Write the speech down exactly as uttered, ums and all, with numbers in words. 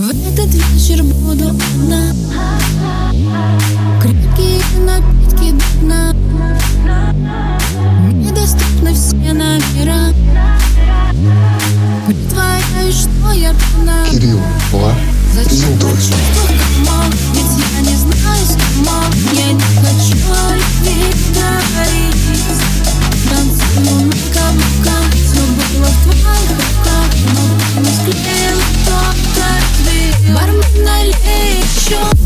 В этот вечер буду одна. Крепкие напитки до дна. Мне доступны все номера. Притворяюсь, что я пьяна. Кирилл Ла презентует. Ведь я не знаю, с кем он. Я не хочу о любви говорить. Танцую на каблуках. Все было в твоих руках, но ты не склеила тот ответ. Бармен, налей еще.